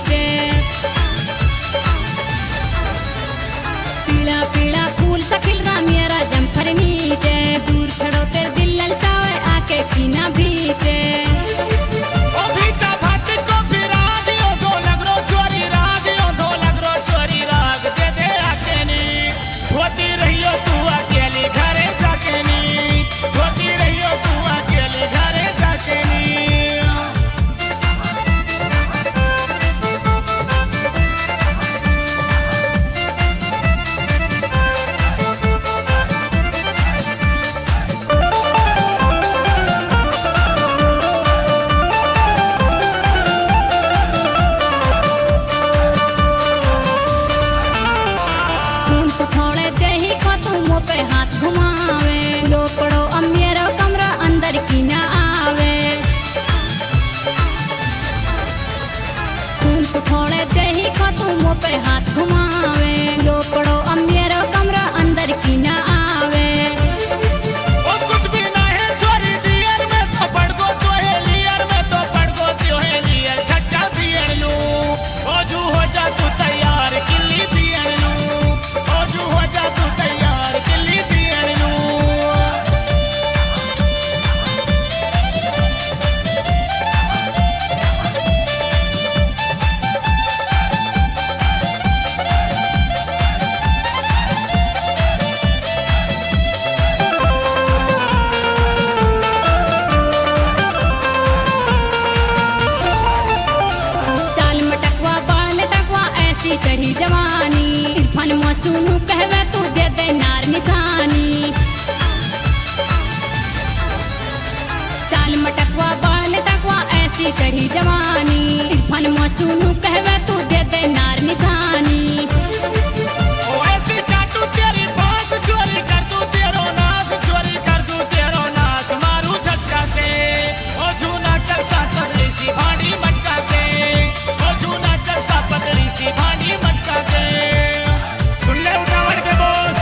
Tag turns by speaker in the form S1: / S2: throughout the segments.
S1: बीचे। पीला पीला फूल सखिल रा मेरा जमफर नीचे, दूर खड़ो तेरे दिल ललचावे आके कीना बीचे। पे हाथ घुमावे लो पड़ो अब मेरा कमरा अंदर की ना आवे। खून सुखोड़े दे ही खो तू मुँह पे हाथ घुमावे लो पड़ो अब मेरा कमरा अंदर की ना आवे।
S2: ओ कुछ भी ना है चोरी दियर में तो पड़ गो तो है लियर में तो पड़ गो तो है लियर छक्का दियर लू। ओ जू हो जा तू तैयार किल्ली दियर लू। ओ जू हो जा तू तैयार किल्ली दियर लू।
S1: चढ़ी जवानी इरफान मसूनू कहवे तू दे दे नार निशानी। चाल मटकवा बाल टकवा ऐसी चढ़ी जवानी इरफान मसूनू कहवे तू दे दे नार निशानी।
S2: ओ ऐसी काटू तेरी बात चोरी कर दूं तेरो नाश चोरी कर दूं तेरो नाश मारू झटका से। ओ झूना चलता पतली सी भांडी मटका के। ओ झूना चलता पतली सी भांडी मटका के। सुन ले उठावट के बॉस।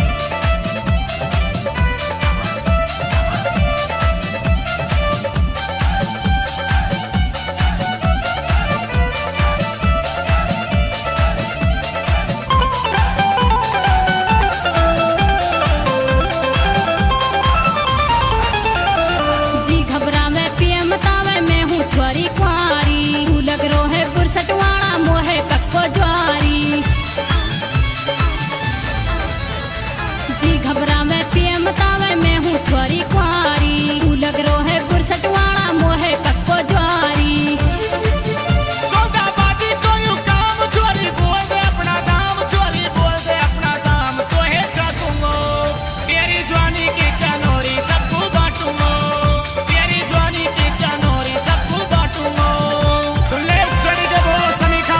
S1: जी घबरावे पिए मतावे मैं हूँ छोरी कुंवारी तू लग रो है बुरसट वाला मोहे कक्को ज्वारी। जी घबरावे पिए मतावे मैं हूँ छोरी कुंवारी तू लग रो है बुरसट वाला मोहे कक्को ज्वारी।
S2: सौदाबाजी तो यूं काम चोरी बोल दे अपना दाम चोरी बोल दे अपना दाम तो है चाकूंगो। तेरी जवानी की चनोरी सबको बांटूंगो। तेरी जवानी की चनोरी सबको बांटूंगो। सुन ले सड़ी के बोल समीखा।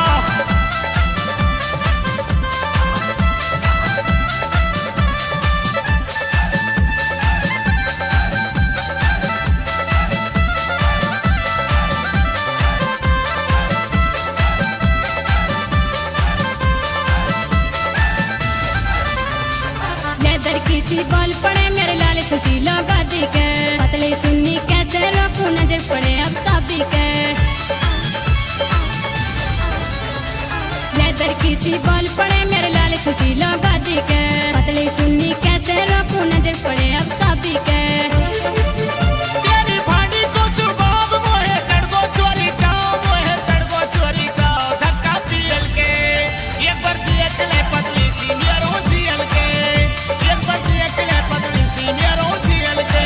S1: लेदर की सी बॉल पड़े मेरे लाल छुटी लगा दी के पतली चुन्नी कैसे रोकू नजर पड़े अब साबी के। लेदर की सी बॉल पड़े मेरे लाल छुटी लगा दी के पतली चुन्नी कैसे रोकू नजर पड़े अब साबी के।
S2: तेरी भांडी को सुबाब मोहे चढ़ गो चोरी जाओ मोहे चढ़ गो चोरी जाओ धक्का पियल के। एक बार देख ले पतली सी मेरों जियल के। एक बार देख ले पतली सी मेरों जियल के।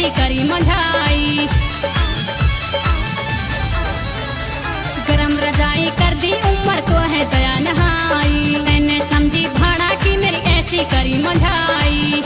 S1: ऐसी करी मंढाई। गरम रजाई कर दी उम्र तो है दया नहाई। मैंने समझी भाड़ा की मेरी ऐसी करी मंढाई।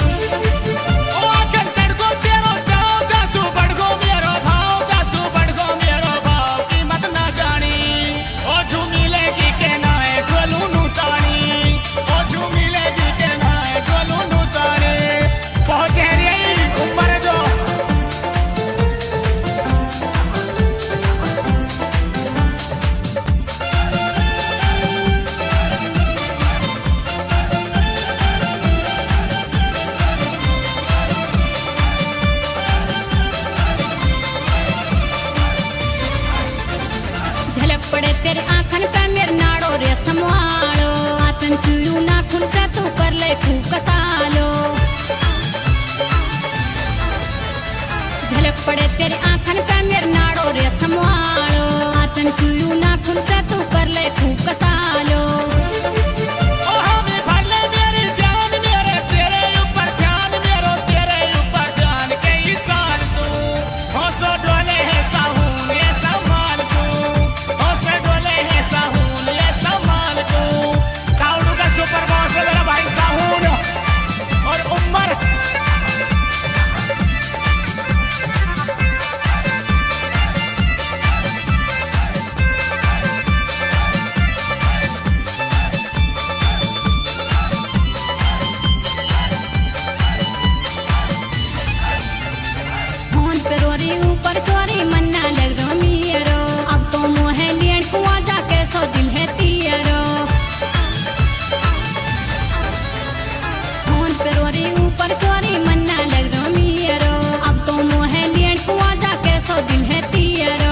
S1: पड़े तेरे आंखन पे मेरे नाड़ो रे संभालो। आसन सुयू नाखून से तू कर ले खूब कसालो। झलक पड़े तेरे आंखन पे मेरे नाड़ो रे संभालो। आसन सुयू नाखून से तू कर ले खूब कसालो। ऊपर सोरी मन्ना लग दो मीरो। अब तो मोहे लियन कुआ जाके सो दिल है तियरो। फोन पे रोरी ऊपर सोरी मन्ना लग दो मीरो। अब तो मोहे लियन कुआ जाके सो दिल है तियरो।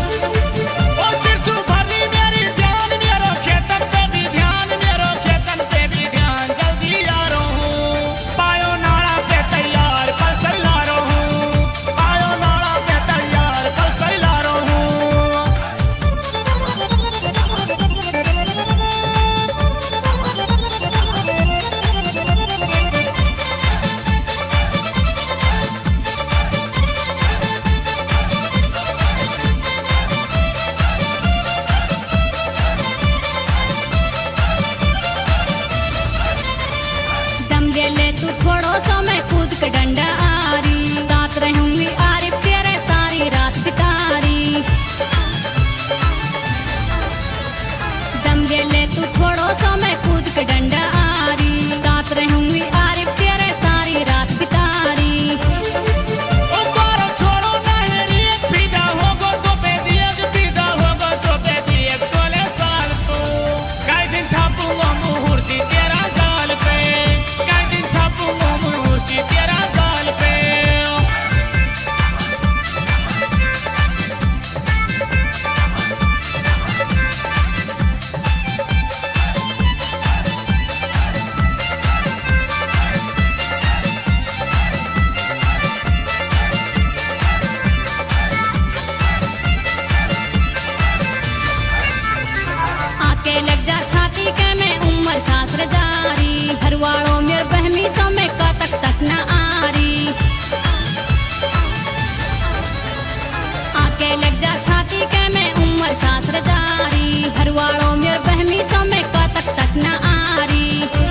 S1: तू थोड़ो सो मैं कूद के डंडा आरी। रात रहूंगी आरिफ तेरे सारी रात बितारी। दम ले ले तू थोड़ो सो मैं कूद के डंडा आरी। रात रहूंगी आरिफ तेरे सारी रात बितारी। लग जा छाती के मैं उम्र सासर जारी। घर वालों मेरे बहमी सो मैं का तक न आरी। आके लग जा छाती के मैं उम्र सासर जारी। घर वालों मेरे बहमी सो मैं का तक न आरी।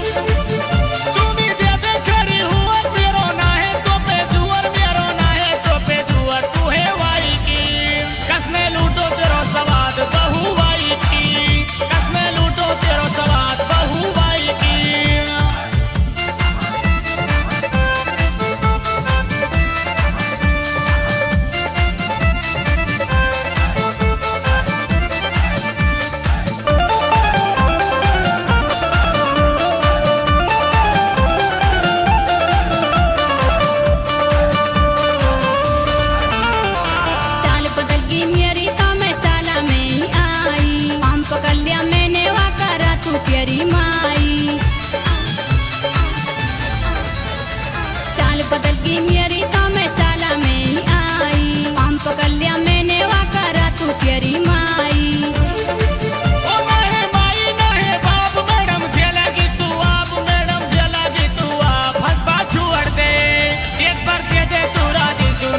S1: प्यारी माई चाल बदल गई मेरी तो मैं चाला में आई। आम पकड़ लिया मैंने वाकरा तू प्यारी माई।
S2: एक बार दे तू राजी सुन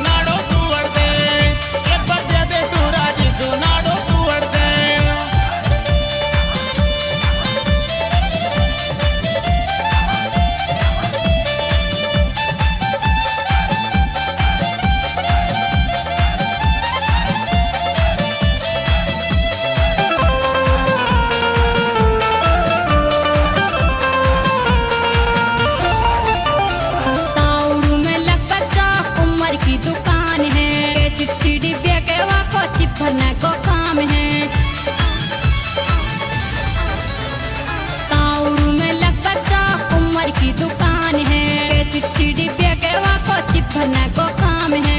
S1: भरने को काम है। ताउरू में लगभग 100 उम्र की दुकान है। कैसेट सीडी पे के को चिप भरने को काम है।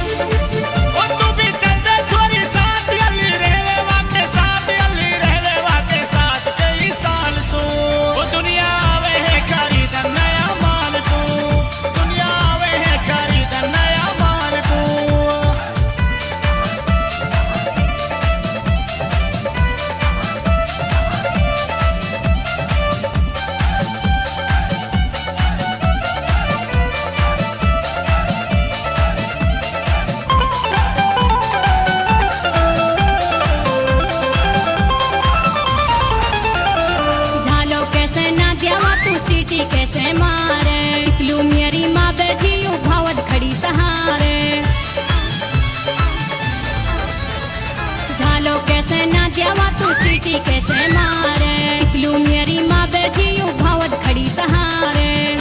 S1: कैसे मारे निकलू मेरी माँ बैठी भावत खड़ी सहारे। झालो कैसे ना जावा तू सीटी कैसे मारे निकलू मेरी माँ बैठी भावत खड़ी सहारे।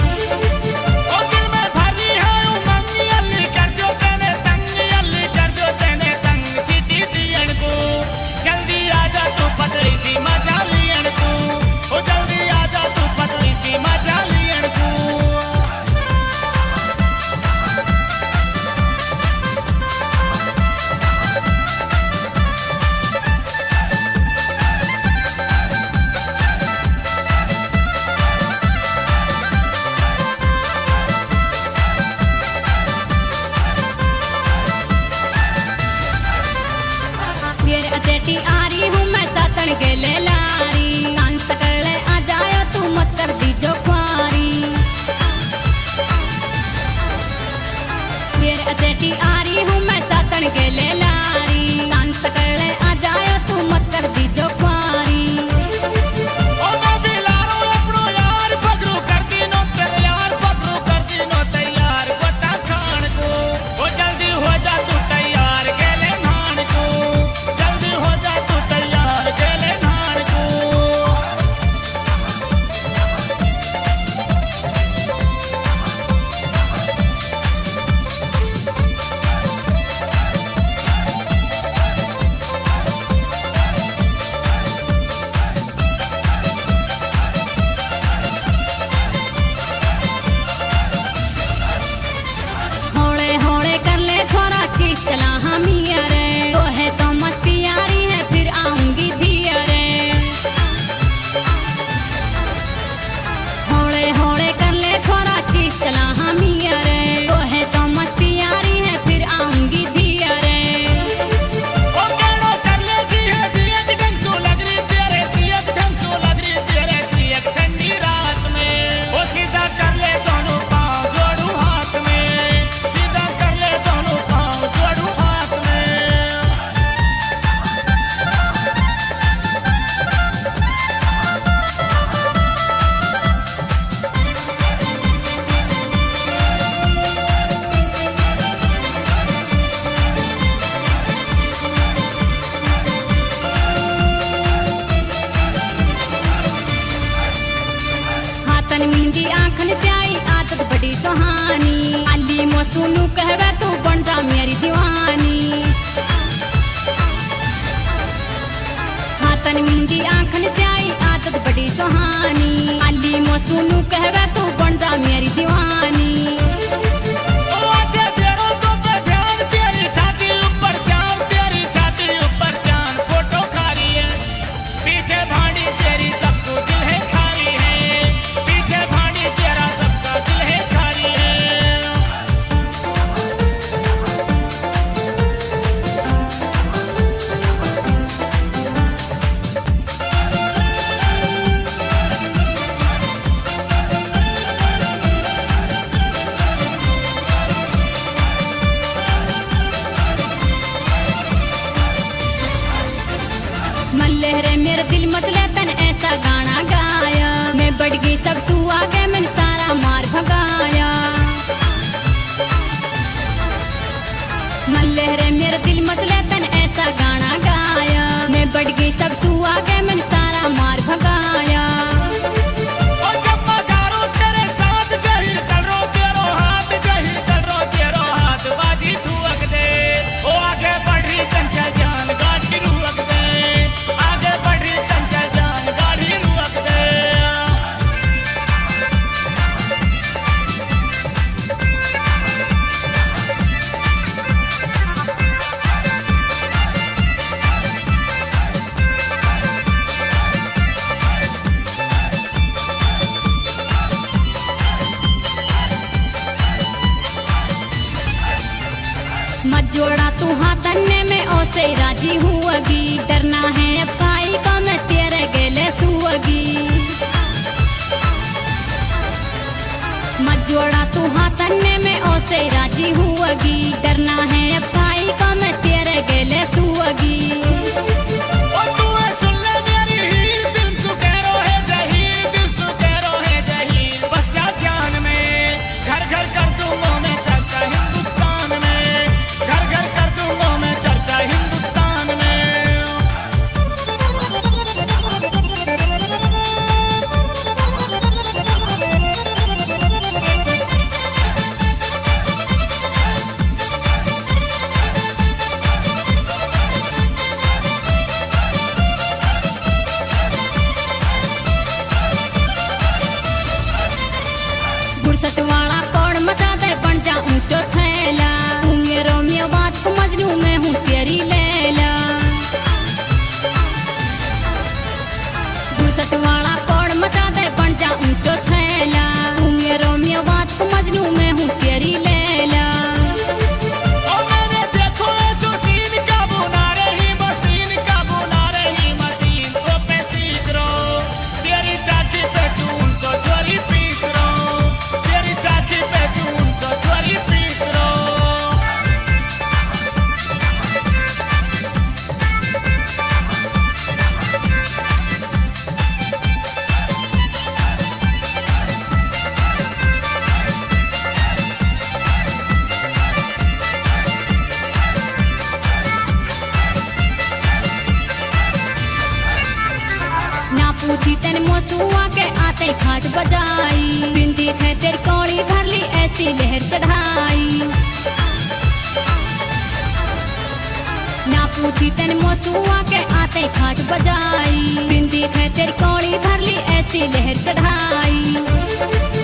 S1: अतेटी आ रही हूँ मैं सातन के ले लारी। डांस कर ले आ जायो तू मत कर दी जो ख्वारी। ये अतेटी आ रही हूँ मैं सातन के ले लारी। डांस कर ले आ जायो तू मत कर दी जो ख्वारी। चला हम रे तो है तो मस्ती यारी है फिर आऊंगी धिया रे। होड़े होड़े कर ले थोड़ा चीज चला हम रे तो है तो मस्ती यारी है फिर आऊंगी धिया रे।
S2: ठंडी रात में वो सीधा कर ले दोनों पाँव जोड़ू हाथ में। सीधा कर ले दोनों पाँव जोड़ू हाथ में। हाथन मेहंदी आंखन से आई आदत बड़ी सुहानी। अली मोसुनु कहवे तू बन जा मेरी दीवानी। हाथन मेहंदी आंखन से आई आदत बड़ी सुहानी। अली मोसुनु कहवे तू बन जा मेरी दीवानी। फोटो खा रही है पीछे भाड़ी तेरी सबको दिल है खारी है। पीछे भाड़ी तेरा सबका दिल है खारी है। मल्लहरे मेरे दिल मचले तन ऐसा गाना गाया। मैं बढ़ गई सब तू आगे मैंने सारा मार भगाया। मल्लहरे मेरे दिल मचले तन ऐसा गाना गाया। मैं बढ़ गई सब तू आगे मैंने सारा मार भगाया। बाजी तू अग दे ओ आगे बढ़ रही संख्या जान
S1: मत जोड़ा तू हाथ अन्य में ओसे राजी हुआगी डरना है अब काई का मैं तेरे गेले सुअगी मत जोड़ा तू हाथ अन्य में ओसे राजी हुआगी डरना है अब काई का मैं तेरे गेले सुअगी गुरसट वाला कौड़ मचा दे बन जा ऊंचो छैला तूने रोमियो बात को मजनू में हूँ तेरी लैला गुरसट वाला कौड़ मचा दे बन जा ऊंचो छैला तूने रोमियो बात को मजनू में हूँ तेरी लैला पूछी तेन मोसुआ के आते खाट बजाई बिंदी थे तेरी कौड़ी भर ली ऐसी लहर चढ़ाई ना पूछी तेन मोसुआ के आते खाट बजाई बिंदी थे तेरी कौड़ी भर ली ऐसी लहर चढ़ाई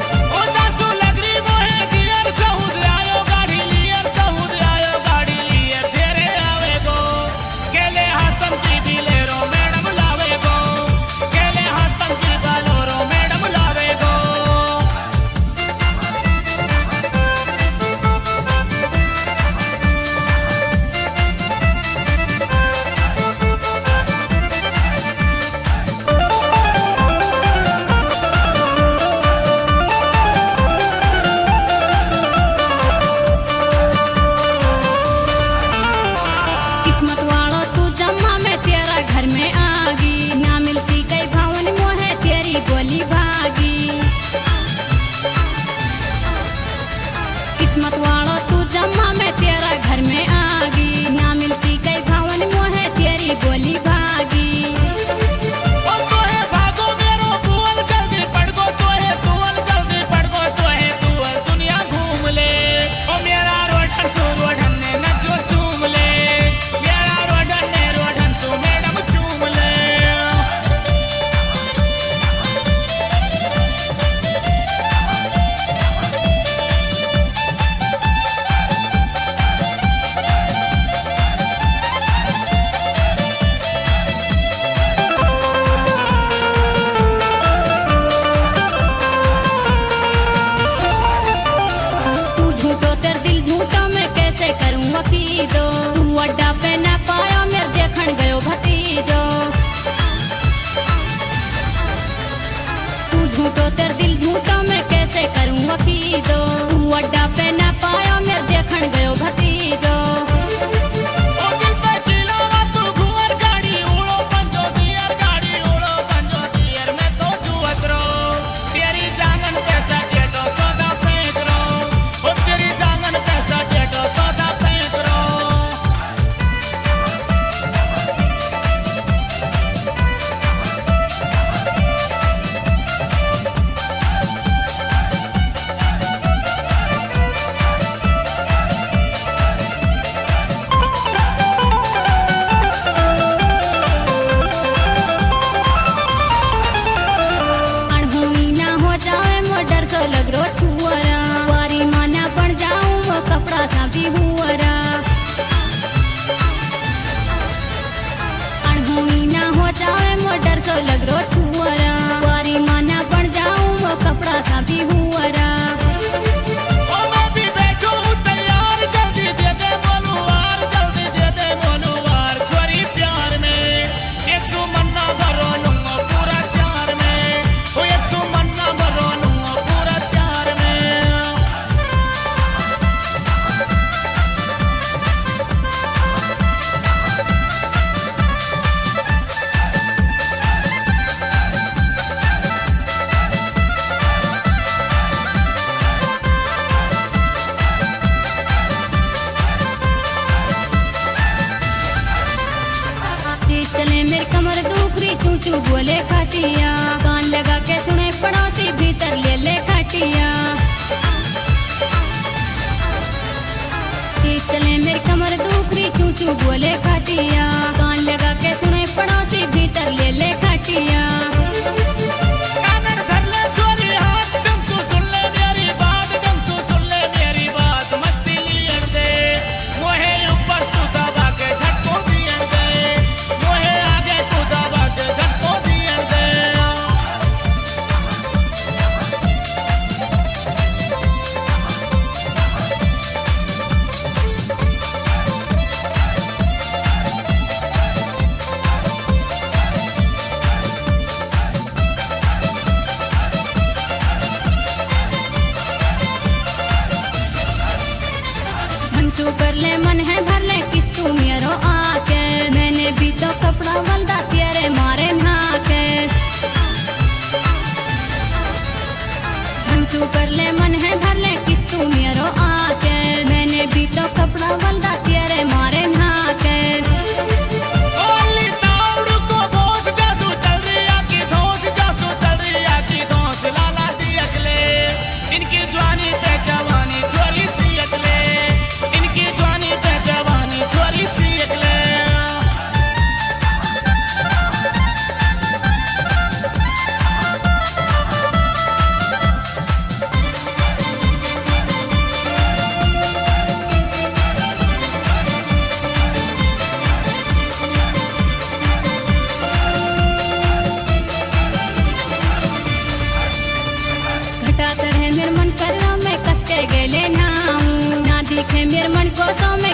S1: मेरी कमर दुखरी चू चू बोले खटिया, कान लगा के सुने पड़ोसी भीतर ले ले खटिया। तेज चले मेरी कमर दुखरी चू चू बोले खटिया, कान लगा के सुने पड़ोसी भीतर ले ले खटिया। तू कर ले मन है भर ले किस तू मेरो आके, मैंने भी तो कपड़ा बंदा तेरे मारे नाके। तू कर ले मन है भर ले किस तू मेरो आके, मैंने भी तो कपड़ा बंदा तेरे मारे नाके।
S2: इनकी जवानी पे जवानी छोरी सी अगले, इनकी जवानी पे जवानी छोरी सी अगले।
S1: घटा चढ़े मेरे मन कर मैं कस के गेले ना दिखे मेरे मन को सो में